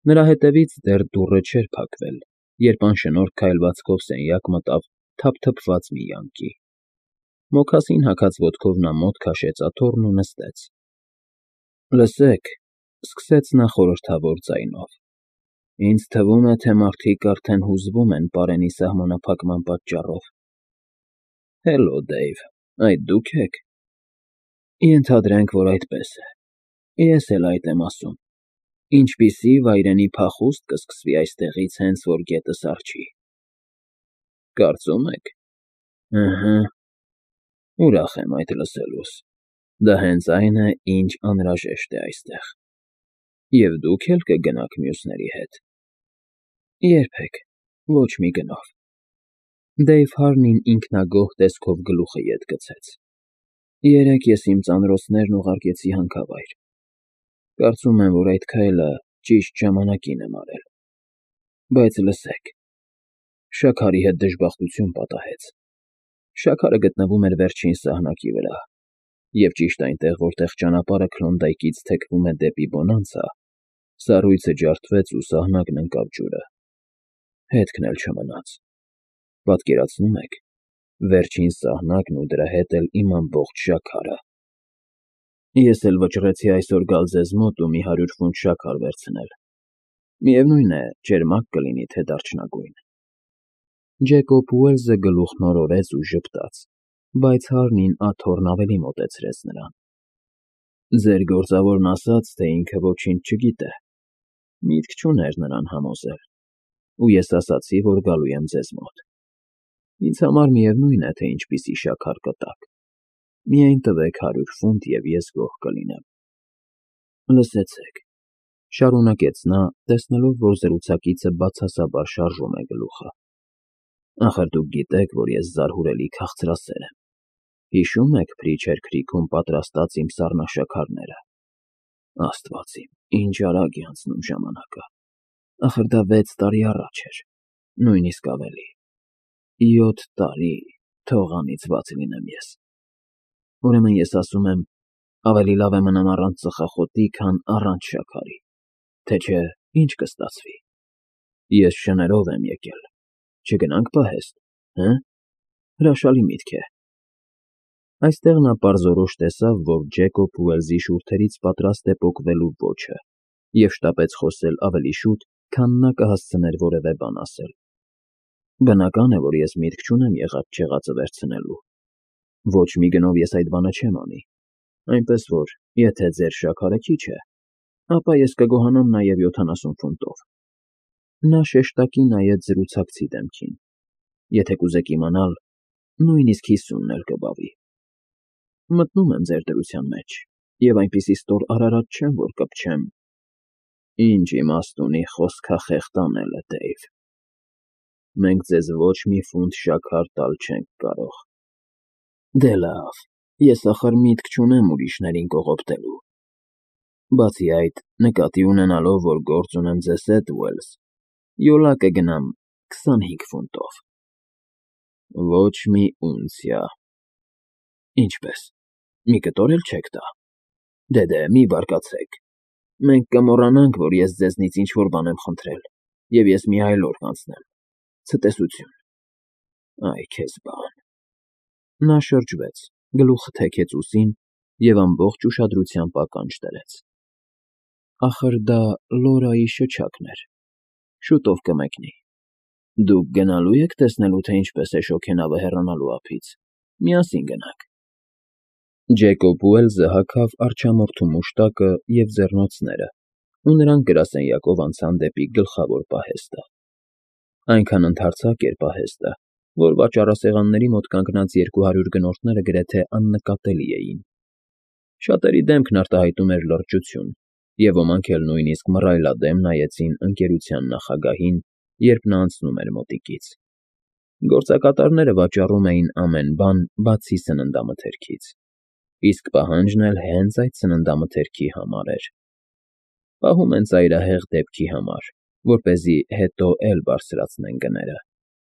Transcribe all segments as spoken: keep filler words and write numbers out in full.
Նրա հետևից դեռ դուռը չէր փակվել, երբ անշնորհ քայլվածքով սենյակ մտավ թափթփված մի յանկի։ Մոքասին հագած ոտքով նա մոտ քաշեց աթոռն ու նստեց։ ֊ Լսեք,֊ սկսեց նա խորհրդավոր ձայնով,֊ ինձ թվում է, թե մարդիկ արդեն հուզվում են պարենի սահմանափակման պատճառով։ ֊ Հելլո, Դեյվ, այդ դու՞ք եք։ ֊ Ենթադրենք, որ այդպես է, ես էլ այդ եմ ասում։ Ինչպիսի վայրենի փախուստ կսկսվի այստեղից, հենց որ գետը սառչի։ ֊ Կարծում եք։ ֊ Ըհը, ուրախ եմ այդ լսելուս, դա հենց այն է, ինչ անհրաժեշտ է այստեղ։ Եվ դուք էլ կգնաք մյուսների հետ։ ֊ Երբեք, ոչ մի գնով։ Դեյվ Հարնին ինքնագոհ տեսքով գլուխը ետ գցեց։ Երեկ ես իմ ծանրոցներն ուղարկեցի հանքավայր։ Կարծում եմ, որ այդ քայլը ճիշտ ժամանակին եմ արել։ Բայց լսեք, Շաքարի հետ դժբախտություն պատահեց։ Շաքարը գտնվում էր վերջին սահնակի վրա, և ճիշտ այնտեղ, որտեղ ճանապարհը Քլոնդայքից թեքվում է դեպի Բոնանզա, սառույցը ջարդվեց ու սահնակն ընկավ ջուրը։ Հետքն էլ չմնաց։ Պատկերացնո՞ւմ եք, վերջին սահնակն ու դրա հետ էլ իմ ամբողջ շաքարը։ Ես էլ վճռեցի այսօր գալ ձեզ մոտ ու մի հարյուր ֆունտ շաքար վերցնել։ Միևնույն է, ճերմակ կլինի, թե դարչնագույն։ Ջեկոբ Ուելսը գլուխն օրորեց ու ժպտաց, բայց Հարնին աթոռն ավելի մոտեցրեց նրան։ Ձեր գործավորն ասաց, թե ինքը ոչինչ չգիտե։ Միտք չուներ նրան համոզել։ Ու ես ասացի, որ գալու եմ ձեզ մոտ։ Ինձ համար միևնույն է, թե ինչպիսի շաքար կտաք։ Միայն տվեք հարյուր ֆունտ, և ես գոհ կլինեմ։ Լսեցեք,֊ շարունակեց նա, տեսնելով, որ զրուցակիցը բացասաբար շարժում է գլուխը։ Ախր դուք գիտեք, որ ես զարհուրելի քաղցրասեր եմ։ Հիշո՞ւմ եք Փրիչեր Քրիքում պատրաստած իմ սառնաշաքարները։ Աստված իմ, ինչ արագ է անցնում ժամանակը։ Ախր դա վեց տարի առաջ էր, նույնիսկ ավելի։ Յոթ տարի, թող անիծված լինեմ ես։ Ուրեմն ես ասում եմ, ավելի լավ է մնամ առանց ծխախոտի, քան առանց շաքարի, թե չէ ինչ կստացվի։ Ես շներով եմ եկել, չգնա՞նք պահեստ, հը՞։ Հրաշալի միտք է։ Այստեղ նա պարզորոշ տեսավ, որ Ջեկոբ Ուելսի շուրթերից պատրաստ է պոկվելու ոճը, և շտապեց խոսել ավելի շուտ, քան նա կհասցներ որևէ բան ասել։ Բնական է, որ ես միտք չունեմ եղած֊չեղածը վերցնելու։ Ոչ մի գնով ես այդ բանը չեմ անի, այնպես որ, եթե ձեր շաքարը քիչ է, ապա ես կգոհանամ նաև յոթանասուն ֆունտով։ Նա շեշտակի նայեց զրուցակցի դեմքին։ Եթե կուզեք իմանալ, նույնիսկ հիսունն էլ կբավի։ Մտնում եմ ձեր դրության մեջ, և այնպիսի ստոր արարած չեմ, որ կպչեմ։ Ինչ իմաստ ունի խոսքախեղդ անելը, Դեյվ։ Մենք ձեզ ոչ մի ֆունտ շաքար տալ չենք կարող։ Դե լավ, ես ախր միտք չունեմ ուրիշներին կողոպտելու։ Բացի այդ, նկատի ունենալով, որ գործ ունեմ ձեզ հետ, Ուելս, յոլա կգնամ քսանհինգ ֆունտով։ Ոչ մի ունցիա։ Ինչպե՞ս, մի կտոր էլ չեք տա։ Դե, դե, մի բարկացեք։ Մենք կմոռանանք, որ ես ձեզնից ինչ֊որ բան եմ խնդրել, և ես մի այլ օր կանցնեմ։ Ցտեսություն։ Այ քեզ բան։ Նա շրջվեց, գլուխը թեքեց ուսին և ամբողջ ուշադրությամբ ականջ դրեց։ Ախր դա Լորայի շչակն էր։ Շուտով կմեկնի։ Դուք գնալո՞ւ եք տեսնելու, թե ինչպես է շոգենավը հեռանալու ափից։ Միասին գնանք։ Ջեկոբ Ուելսը հագավ արջամորթու մուշտակը և ձեռնոցները, ու նրանք գրասենյակով անցան դեպի գլխավոր պահեստը։ Այնքան ընդարձակ էր պահեստը, որ վաճառասեղանների մոտ կանգնած երկու հարյուր գնորդները գրեթե աննկատելի էին։ Շատերի դեմքն արտահայտում էր լրջություն, և ոմանք էլ նույնիսկ մռայլադեմ նայեցին ընկերության նախագահին, երբ նա անցնում էր մոտիկից։ Գործակատարները վաճառում էին ամեն բան, բացի սննդամթերքից, իսկ պահանջն էլ հենց այդ սննդամթերքի համար էր։ Պահում են ծայրահեղ դեպքի համար, որպեսզի հետո էլ բարձրացնեն գները։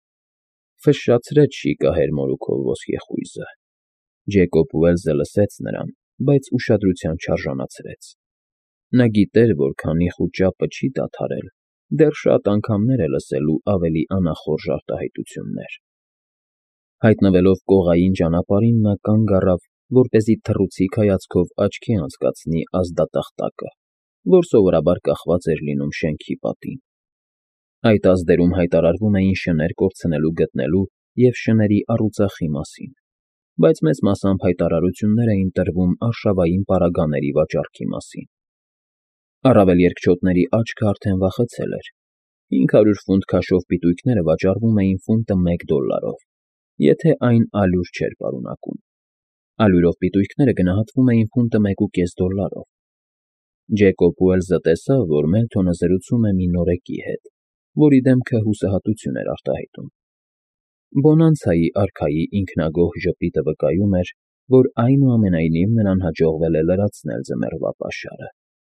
Ֆշշացրեց շիկահեր մորուքով ոսկեխույզը։ Ջեկոբ Ուելսը լսեց նրան, բայց ուշադրության չարժանացրեց։ Նա գիտեր, որ քանի խուճապը չի դադարել, դեռ շատ անգամներ է լսելու ավելի անախորժ արտահայտություններ։ Հայտնվելով կողային ճանապարհին, նա կանգ առավ, որպեսզի թռուցիկ հայացքով աչքի անցկացնի ազդատախտակը, որ սովորաբար կախված էր լինում շենքի պատին։ Այդ ազդերում հայտարարվում էին շներ կորցնելու գտնելու և շների առուծախի մասին, բայց մեծ մասամբ հայտարարություններ էին տրվում արշավային պարագաների վաճառքի մասին։ Առավել երկչոտների աչքը արդեն վախեցել էր. հինգ հարյուր ֆունտ քաշով պիտույքները վաճառվում էին ֆունտը մեկ դոլարով, եթե այն ալյուր չէր պարունակում։ Ալյուրով պիտույքները գնահատվում էին ֆունտը մեկուկես դոլարով։ Ջեյկոբ Ուելսը տեսավ, որ Մելթոնը զրուցում է մի նորեկի հետ, որի դեմքը հուսահատություն էր արտահայտում։ Բոնանցայի արքայի ինքնագոհ ժպիտը վկայում էր, որ այնուամենայնիվ նրան հաջողվել է լրացնել ձմեռվա պաշարը։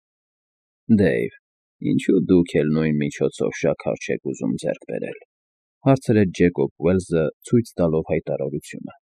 «Դեյվ, ինչո՞ւ դուք էլ նույն միջոցով շաքար չեք ուզում ձեռք բերել», հարցրեց Ջեյկոբ Ուելսը, ցույց տալով հայտարարությունը։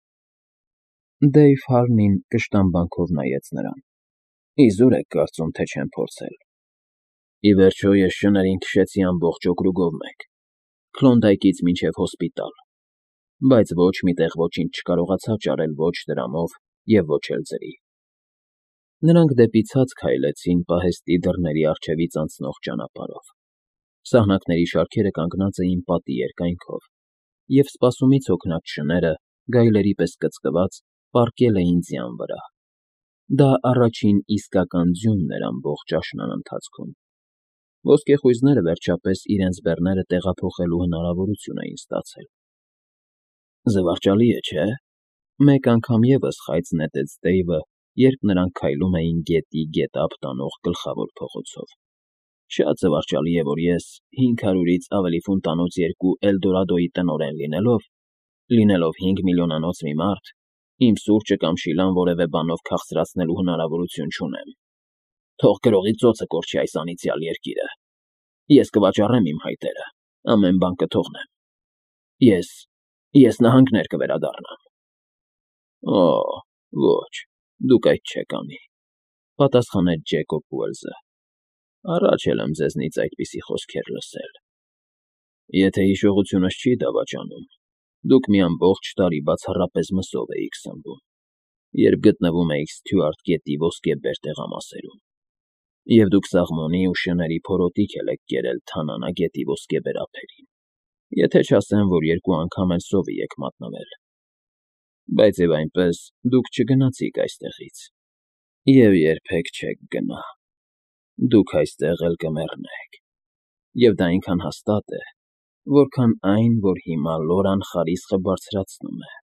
Դեյվ Հարնին կշտամբանքով նայեց նրան։ «Իզուր եք կարծում, թե չեմ փորձել։ Ի վերջո, ես շներին քշեցի ամբողջ օկրուգով մեկ, Քլոնդայքից մինչև հոսպիտալ, բայց ոչ մի տեղ ոչինչ չկարողացա ճարել ոչ դրամով և ոչ էլ ձրի»։ Նրանք դեպի ցած քայլեցին պահեստի դռների առջևից անցնող ճանապարհով։ Սահնակների շարքերը կանգնած էին պատի երկայնքով, և սպասումից հոգնած շները, գայլերի պես կծկված, պառկել էին ձյան վրա։ Դա առաջին իսկական ձյունն էր ամբողջ աշնան ընթացքում։ Ոսկեխույզները, վերջապես, իրենց բեռները տեղափոխելու հնարավորություն էին ստացել։ «Զվարճալի է, չէ՞,» մեկ անգամ ևս խայծ նետեց Դեյվը, երբ նրանք քայլում էին գետի գետափ տանող գլխավոր փողոցով։ «Շատ զվարճալի է, որ ես, հինգ հարյուրից ավելի ֆունտ տանող երկու Էլդորադոյի տնօրեն լինելով, լինելով հինգ միլիոնանոց մի մարդ, իմ սուրճը կամ շիլան որևէ բանով քաղցրացնելու հնարավորություն չունեմ։ Թող գրողի ծոցը կորչի այս անիծյալ երկիրը։ Ես կվաճառեմ իմ հայտերը, ամեն բան կթողնեմ։ Ես… ես նահանգներ կվերադառնամ»։ «Օ, ոչ, դուք այդ չեք անի», պատասխանեց Ջեյկոբ Ուելսը։ «Առաջ էլ եմ ձեզնից այդպիսի խոսքեր լսել։ Եթե հիշողությունս չի դավաճանում, դուք մի ամբողջ տարի բացառապես մսով էիք սնվում, երբ գտնվում էիք Սթյուարտ գետի ոսկեբեր տեղամասերում, և դուք սաղմոնի ու շների փորոտիք էլ եք կերել Թանանա գետի ոսկեբեր ափերին, եթե չասեմ, որ երկու անգամ էլ սովի եք մատնվել։ Բայց և այնպես դուք չգնացիք այստեղից, և երբեք չեք գնա։ Դուք այստեղ էլ կմեռնեք, և դա այնքան հաստատ է, որքան այն, որ հիմա Լորան խարիսխը բարձրացնում է։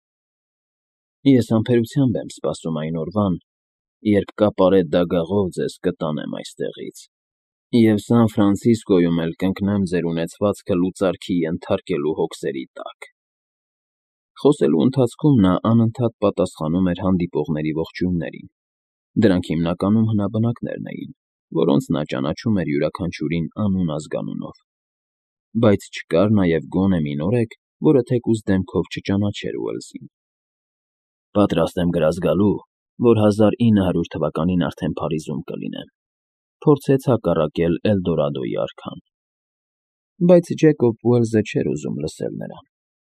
Ես համբերությամբ եմ սպասում այն օրվան, երբ կապարե դագաղով ձեզ կտանեմ այստեղից և Սան Ֆրանցիսկոյում էլ կընկնեմ ձեր ունեցվածքը լուծարքի ենթարկելու հոգսերի տակ»։ Խոսելու ընթացքում նա անընդհատ պատասխանում էր հանդիպողների ողջույններին։ Դրանք հիմնականում հնաբնակներն էին, որոնց նա ճանաչում էր յուրաքանչյուրին անուն֊ազգանունով։ Բայց չկար նաև գոնե մի նորեկ, որը թեկուզ դեմքով չճանաչեր Ուելսին։ «Պատրաստ եմ գրազ գալու, որ հազար ինը հարյուր թվականին արդեն Փարիզում կլինեմ», փորձեց հակառակել Էլդորադոյի արքան։ Բայց Ջեյկոբ Ուելսը չէր ուզում լսել նրան։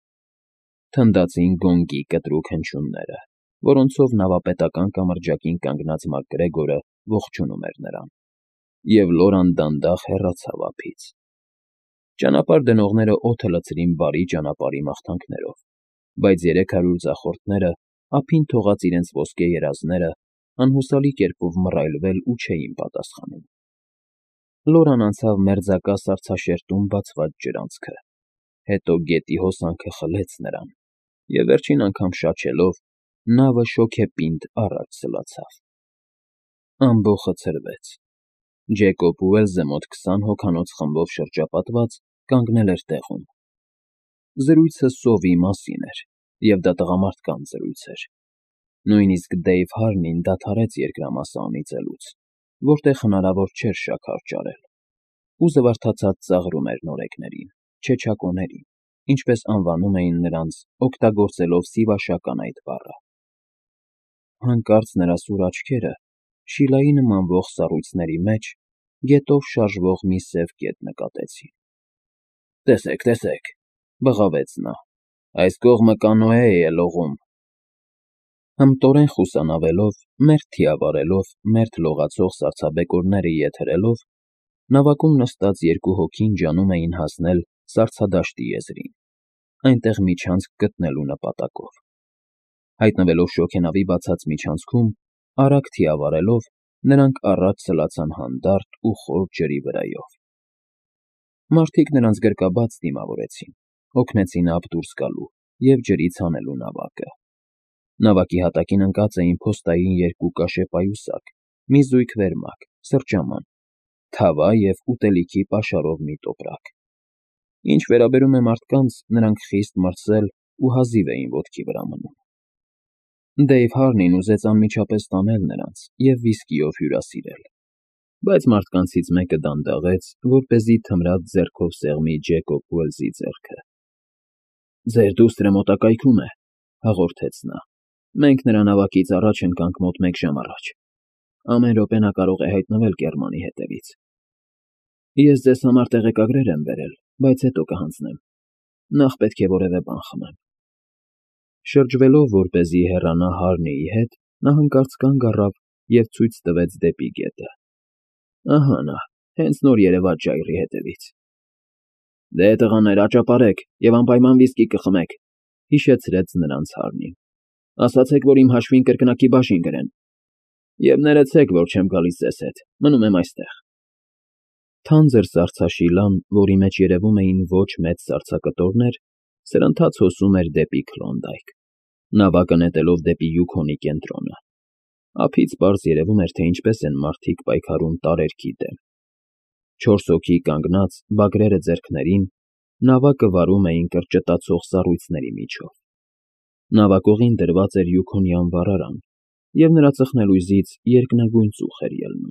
Թնդացին գոնգի կտրուկ հնչյունները, որոնցով նավապետական կամրջակին կանգնած Մակգրեգորը ողջունում էր նրան, և Լորան դանդաղ հեռացավ ափից։ Ճանապարհ դնողները օդը լցրին բարի ճանապարհի մաղթանքներով, բայց երեք հարյուր ձախորդները, ափին թողած իրենց ոսկե երազները, անհուսալի կերպով մռայլվել ու չէին պատասխանում։ Լորան անցավ մերձակա սառցաշերտում բացված ջրանցքը, հետո գետի հոսանքը խլեց նրան, և վերջին անգամ շաչելով, նավը շոգեպինդ առաջ սլացավ։ Ամբոխը ցրվեց։ Ջեյկոբ Ուելսը մոտ քսան հոգանոց խմբով շրջապատված կանգնել էր տեղում։ Զրույցը սովի մասին էր, և դա տղամարդկանց զրույց էր։ Նույնիսկ Դեյվ Հարնին դադարեց երկրամասը անիծելուց, որտեղ հնարավոր չէր շաքար ճարել, ու զվարթացած ծաղրում էր նորեկներին, չեչակոներին, ինչպես անվանում էին նրանց, օգտագործելով սիվաշական այդ բառը։ Հանկարծ նրա սուր աչքերը, Շիլայի նման ոխ սառույցների մեջ, գետով շարժվող մի սև կետ նկատեցին։ «Տեսեք, տեսեք», բղավեց նա, «այս կողմը կանոե է լողում»։ Հմտորեն խուսանավելով, մերթ թիավարելով, մերթ լողացող սառցաբեկորները ետ հրելով, նավակում նստած երկու հոգին ջանում էին հասնել սառցադաշտի եզրին, այնտեղ միջանցք գտնելու նպատակով։ Հայտնվելով շոգենավի բացած միջանցքում, արագ թիավարելով, նրանք առաջ սլացան հանդարտ ու խոր ջրի վրայով։ Մարդիկ նրանց գրկաբաց դիմավորեցին, օգնեցին ափ դուրս գալու և ջրից հանելու նավակը։ Նավակի հատակին ընկած էին փոստային երկու կաշե պայուսակ, մի զույգ վերմակ, սրճաման, թավա և ուտելիքի պաշարով մի տոպրակ։ Ինչ վերաբերում է մարդկանց, նրանք խիստ մրսել ու հազիվ էին ոտքի վրա մնում։ Դեյվ Հարնին ուզեց անմիջապես տանել նրանց և վիսկիով հյուրասիրել, բայց մարդկանցից մեկը դանդաղեց, որպեսզի թմրած ձեռքով սեղմի Ջեյկոբ Ուելսի ձեռքը։ «Ձեր դուստրը մոտակայքում է», հաղորդեց նա։ «Մենք նրա նավակից առաջ ընկանք մոտ մեկ ժամ առաջ։ Ամեն րոպե նա կարող է հայտնվել կեռմանի հետևից։ Ես ձեզ համար տեղեկագրեր եմ բերել, բայց հետո կհանձնեմ։ Նախ պետք է որևէ բան խմեմ»։ Շրջվելով, որպեսզի հեռանա Հարնիի հետ, նա հանկարծ կանգ առավ և ցույց տվեց դեպի գետը։ «Ահա նա, հենց նոր երևաց ժայռի հետևից»։ «Դե, տղաներ, աճապարեք և անպայման վիսկի կխմեք», հիշեցրեց նրանց Հարնին։ «Ասացեք, որ իմ հաշվին կրկնակի բաժին կրեն։ Եվ ներեցեք, որ չեմ գալիս ձեզ հետ, մնում եմ այստեղ»։ Թանձր սառցաշիլան, որի մեջ երևում էին ոչ մեծ սառցակտորներ, սրընթաց հոսում էր դեպի Քլոնդայք, նավակը նետելով դեպի Յուքոնի կենտրոնը։ Ափից պարզ երևում էր, թե ինչպես են մարդիկ պայքարում տարերքի դեմ։ Չորս հոգի կանգնած, բագրերը ձեռքներին, նավակը վարում էին կրճտացող սառույցների միջով։ Նավակողին դրված էր Յուքոնյան վառարան, և նրա ծխնելույզից երկնագույն ծուխ էր ելնում։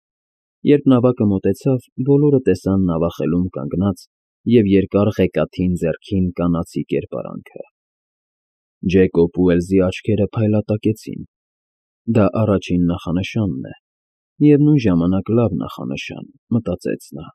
Երբ նավակը մոտեցավ, բոլորը տեսան նավախելում կանգնած և երկար ղեկաթին ձեռքին կանացի կերպարանքը։ Ջեյկոբ Ուելսի աչքերը փայլատակեցին։ Դա առաջին նախանշանն է, միևնույն ժամանակ լավ նախանշան, մտածեց նա։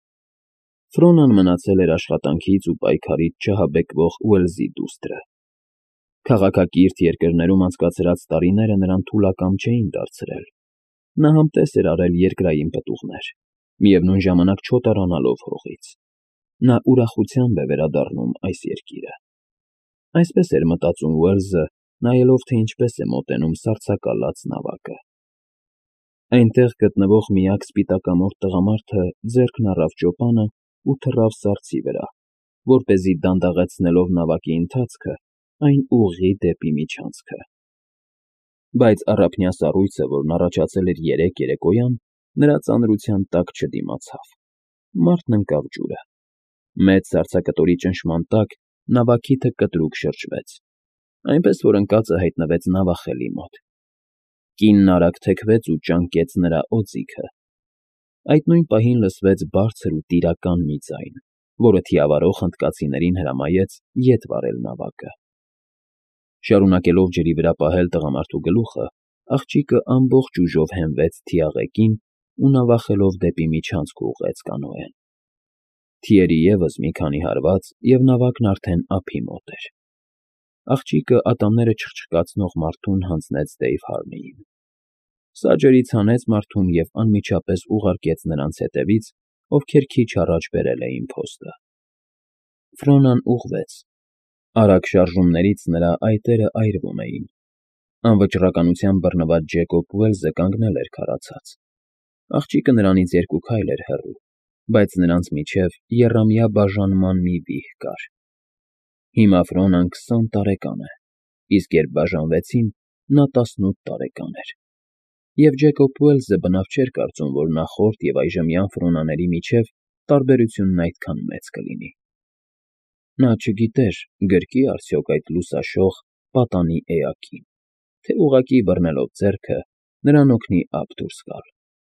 Ֆրոնան մնացել էր աշխատանքից ու պայքարից չհաբեկվող Ուելսի դուստրը։ Քաղաքակիրթ երկրներում անցկացրած տարիները նրան թուլակամ չէին դարձրել։ Նա համտես էր արել երկրային պտուղներ, միևնույն ժամանակ չոտարանալով հողից։ Նա ուրախությամբ է վերադառնում այս երկիրը։ Այսպես էր մտածում Ուելսը, նայելով, թե ինչպես է մոտենում սառցակալած նավակը։ Այնտեղ գտնվող միակ սպիտակամորթ տղամարդը ձեռքն առավ ճոպանը ու թռավ սառցի վրա, որպեսզի դանդաղեցնելով նավակի ընթացքը, այն ուղղի դեպի միջանցքը։ Բայց առափնյա սառույցը, որն առաջացել էր երեկ երեկոյան, նրա ծանրության տակ չդիմացավ։ Մարդն ընկավ ջուրը։ Մեծ սառցակտորի ճնշման տակ նավակիթը կտրուկ շրջվեց, այնպես որ ընկածը հայտնվեց նավախելի մոտ։ Կինն արագ թեքվեց ու ճանկեց նրա օձիքը։ Այդ նույն պահին լսվեց բարձր ու տիրական մի ձայն, որը թիավարող հնդկացիներին հրամայեց ետ վարել նավակը։ Շարունակելով ջրի վրա պահել տղամարդու գլուխը, աղջիկը ամբողջ ուժով հենվեց թիաղեղին ու նավախելով դեպի միջանցք ուղղեց կանոեն։ Թիերի ևս մի քանի հարված, և նավակն արդեն ափի մոտ էր։ Աղջիկը ատամները չխչկացնող մարդուն հանձնեց Դեյվ Հարնիին։ Սա ջրից հանեց մարդուն և անմիջապես ուղարկեց նրանց հետևից, ովքեր քիչ առաջ բերել էին փոստը։ Ֆրոնան ուղղվեց։ Արագ շարժումներից նրա այտերը այրվում էին։ Անվճռականությամբ բռնված Ջեյկոբ Ուելսը կանգնել էր քարացած։ Աղջիկը նրանից երկու քայլ էր հեռու, բայց նրանց միջև եռամյա բաժանման մի վիհ կար։ Հիմա Ֆրոնան քսան տարեկան է, իսկ երբ բաժանվեցին, նա տասնութ տարեկան էր։ Եվ Ջեյկոբ Ուելսը բնավ չէր կարծում, որ նախորդ և այժմյան Ֆրոնաների միջև տարբերությունն այդքան մեծ կլինի։ Նա չգիտեր՝ գրկի՞ արդյոք այդ լուսաշող, պատանի էակին, թե ուղղակի բռնելով ձեռքը նրան օգնի ափ դուրս գալ։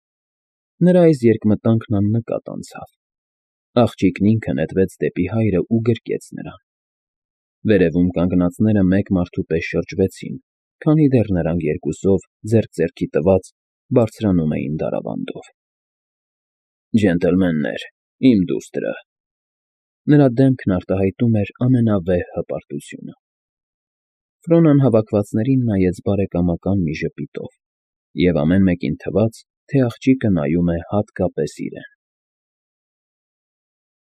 Նրա այս երկմտանքն աննկատ անցավ։ Աղջիկն ինքը նետվեց դեպի հայրը ու գրկեց նրան։ Վերևում կանգնածները մեկ մարդու պես շրջվեցին, քանի դեռ նրանք երկուսով, ձեռք ձեռքի տված, բարձրանում էին դարավանդով։ Ջենտլմեններ, իմ դուստրը… Նրա դեմքն արտահայտում էր ամենավեհ հպարտությունը… Ֆրոնան հավաքվածներին նայեց բարեկամական մի ժպիտով, և ամեն մեկին թվաց, թե աղջիկը նայում է հատկապես իրեն։